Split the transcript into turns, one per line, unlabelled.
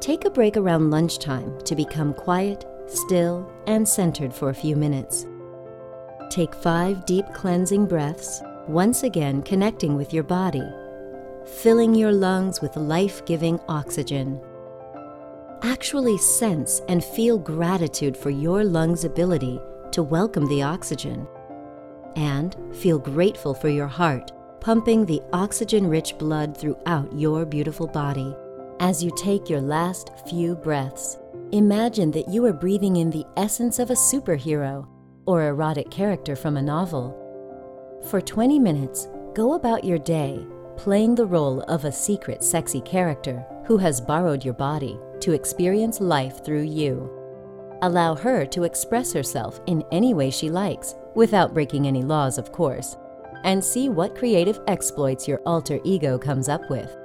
Take a break around lunchtime to become quiet, still, and centered for a few minutes. Take 5 deep cleansing breaths, once again connecting with your body, filling your lungs with life-giving oxygen. Actually sense and feel gratitude for your lungs' ability to welcome the oxygen. And feel grateful for your heart pumping the oxygen-rich blood throughout your beautiful body. As you take your last few breaths, imagine that you are breathing in the essence of a superhero or erotic character from a novel. For 20 minutes, go about your day playing the role of a secret sexy character who has borrowed your body to experience life through you. Allow her to express herself in any way she likes, without breaking any laws, of course, and see what creative exploits your alter ego comes up with.